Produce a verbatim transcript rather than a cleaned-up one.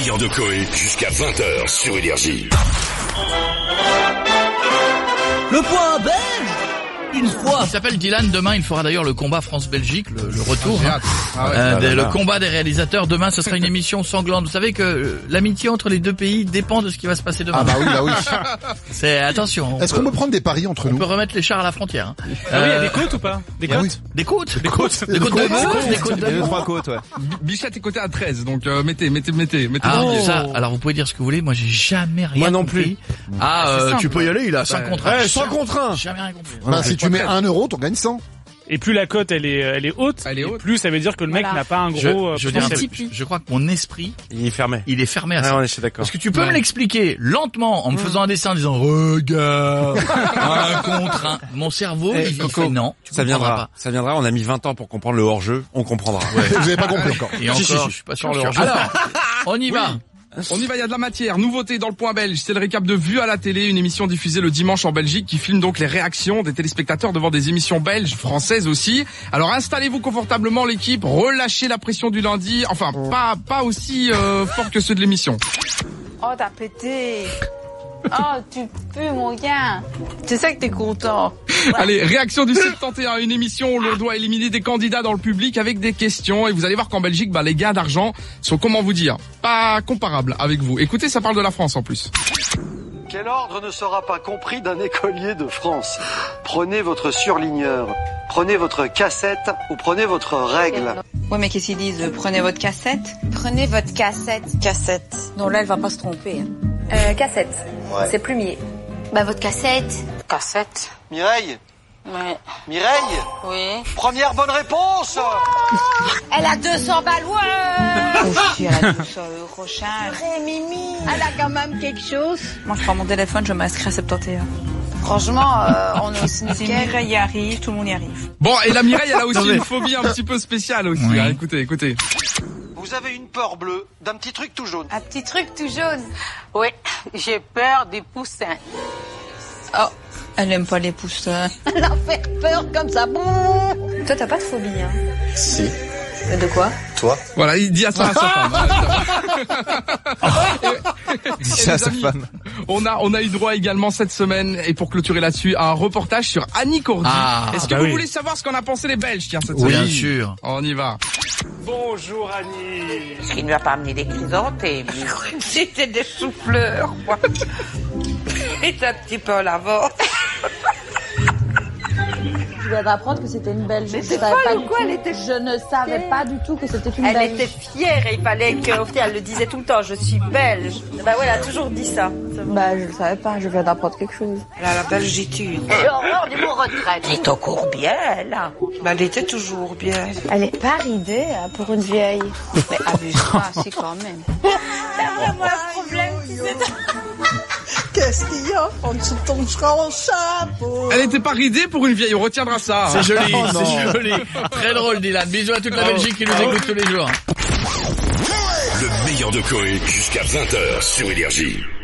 meilleur de Coé jusqu'à vingt heures sur Énergie. Le point belge. Une fois. Il s'appelle Dylan. Demain, il fera d'ailleurs le combat France-Belgique, le, le retour. Ah, ah ouais, euh, ah, des, là, le là. combat des réalisateurs. Demain, ce sera une émission sanglante. Vous savez que euh, l'amitié entre les deux pays dépend de ce qui va se passer demain. Ah bah oui, bah oui. C'est attention. Est-ce qu'on peut prendre des paris entre On nous? peut remettre les chars à la frontière. Hein. Ah oui, il y a des côtes ou pas? Des Ah côtes? oui. Des côtes. Des côtes. Des côtes de bœuf, des côtes de Il y a deux, bœuf. trois côtes, ouais. Bichette est coté à treize, donc euh, mettez, mettez, mettez, mettez. Ah, dans le billet. ça, alors vous pouvez dire ce que vous voulez, moi j'ai jamais rien Moi non compris. Ah, euh, simple. tu peux y aller, il a cinq Ouais. contre un. Ouais, cinq contre un. Jamais rien compris. Bah, si tu mets un euro, t'en gagnes cent. Et plus la cote elle est, elle est haute, Elle est et haute. plus ça veut dire que le mec Voilà. n'a pas un Je, gros. euh, je, dis un potentiel. truc, je crois que mon esprit, Il est fermé. il est fermé à Ah ça. ouais, je suis d'accord. Parce que tu peux me l'expliquer lentement en me faisant un dessin en disant regarde un contre un. Mon cerveau Eh, il, il Coco, fait non. Tu Ça comprendras viendra. Ça viendra. On a mis vingt ans pour comprendre le hors-jeu. On comprendra. Vous avez pas compris encore. pas. Et encore, Si, si, si. je suis pas sûr. Sur le sûr. hors-jeu. Alors, on y va. On y va, il y a de la matière. Nouveauté dans le point belge, c'est le récap de Vue à la télé, une émission diffusée le dimanche en Belgique qui filme donc les réactions des téléspectateurs devant des émissions belges, françaises aussi. Alors installez-vous confortablement l'équipe, relâchez la pression du lundi, enfin pas pas aussi euh, fort que ceux de l'émission. Oh, t'as pété. Oh, tu pues, mon gars. Tu sais que t'es content. Allez, réaction du soixante et un, une émission où l'on doit éliminer des candidats dans le public avec des questions. Et vous allez voir qu'en Belgique, bah, les gars d'argent sont, comment vous dire, pas comparables avec vous. Écoutez, ça parle de la France en plus. Quel ordre ne sera pas compris d'un écolier de France? Prenez votre surligneur, prenez votre cassette ou prenez votre règle. Ouais, mais qu'est-ce qu'ils disent? Prenez votre cassette. Prenez votre cassette. Cassette. Non, là, elle va pas se tromper. Hein. Euh, cassette. Ouais. C'est plumier. Bah, votre cassette. Cassette. Mireille? Ouais. Mireille? Oui. Première bonne réponse! Elle a deux cents balles, ouais. Oh, si, elle a deux cents euros charge. Mimi. Elle a quand même quelque chose. Moi, je prends mon téléphone, je m'inscris à soixante et un. Franchement, euh, on est aussi Si nickel. Mireille y arrive, tout le monde y arrive. Bon, et la Mireille, elle a aussi Attendez. une phobie un petit peu spéciale aussi. Oui. Hein. Écoutez, écoutez. Vous avez une peur bleue d'un petit truc tout jaune. Un petit truc tout jaune. Oui, j'ai peur des poussins. Oh, elle aime pas les poussins. Elle a fait peur comme ça. Bouh. Toi, t'as pas de phobie, hein? Si. Mais de quoi? Toi? Voilà, il dit à ça à sa femme. Dis ça à sa femme. On a, on a eu droit également cette semaine, et pour clôturer là-dessus, à un reportage sur Annie Cordy. Ah, Est-ce que bah vous oui. voulez savoir ce qu'en a pensé les Belges, tiens, cette Oui, semaine? bien sûr. On y va. Bonjour Annie. Il ne lui a pas amené des chrysanthèmes. C'était des souffleurs, quoi. Et un petit peu la vente. Je viens d'apprendre que c'était une Belge. Je C'était savais folle pas ou du quoi? tout. Elle était Je ne savais fière. pas du tout que c'était une Elle Belge. était fière et il fallait que, au final, elle le disait tout le temps, je suis belge. Bah ouais, elle a toujours dit ça. Bah, je le savais pas. Je viens d'apprendre quelque chose. Elle a la belgitude. Et horreur du mot retraite. Elle est encore bien, là. Bah, elle était toujours bien. Elle est pas ridée hein, pour une vieille. Mais abuse-toi, si, quand même. C'est vraiment un problème, tu sais. Qu'est-ce qu'il y a en dessous de ton chapeau? Elle était pas ridée pour une vieille, on retiendra ça. C'est hein. joli, Oh, non. c'est joli. Très drôle, Dylan. Bisous à toute la Belgique qui nous écoute tous les jours. Le meilleur de Coé jusqu'à vingt heures sur Énergie.